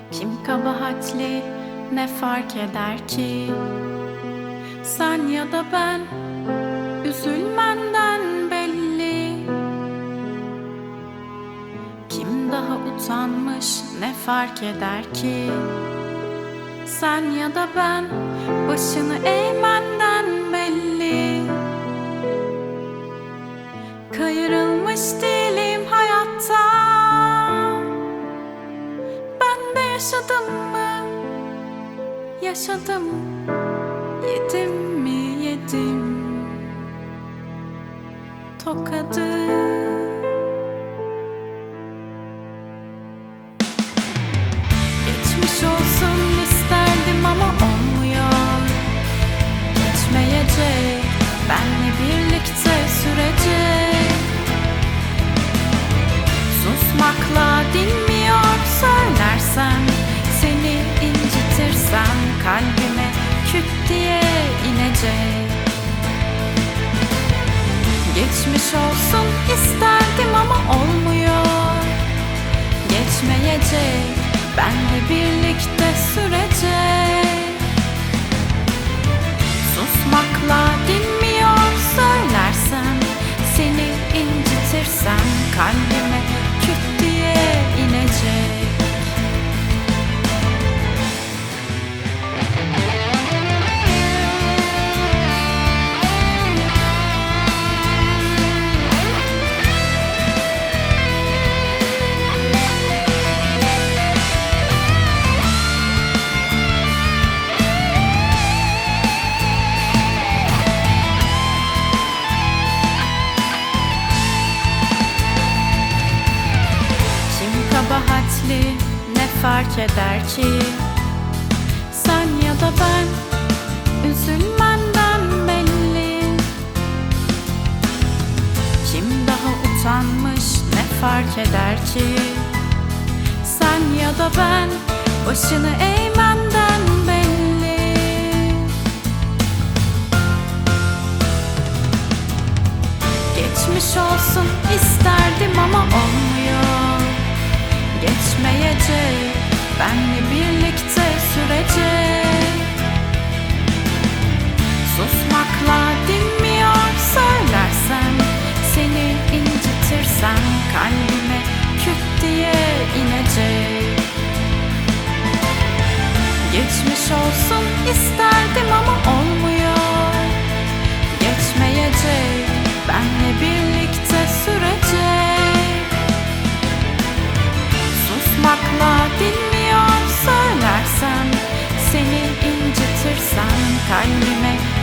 Kim kabahatli ne fark eder ki? Sen ya da ben, üzülmenden belli. Kim daha utanmış ne fark eder ki? Sen ya da ben, başını eğmenden belli. Kayırılmış değilim hayattan. Ben de yaşadım mı? Yaşadım. Yedim mi? Yedim. Tokadı. Geçmiş olsun isterdim ama olmuyor. Geçmeyecek, benle birlikte sürecek. Susmakla dinmiyor söylersem, seni incitirsem kalbime küt diye inecek. Geçmiş olsun isterdim ama olmuyor. Geçmeyecek, benle birlikte sürecek. Susmakla dinmiyor söylersem, seni incitirsem kalbime küt diye inecek. Kabahatli ne fark eder ki? Sen ya da ben, üzülmenden belli. Kim daha utanmış ne fark eder ki? Sen ya da ben, başını eğmenden belli. Geçmiş olsun isterdim ama olmuyor. Geçmeyecek, benle birlikte sürecek. Susmakla dinmiyor söylersem, seni incitirsem kalbime küt diye inecek. Geçmiş olsun isterdim ama olmuyor. Geçmeyecek, benle birlikte sürecek. Susmakla dinmiyor söylersem, seni incitirsem kalbime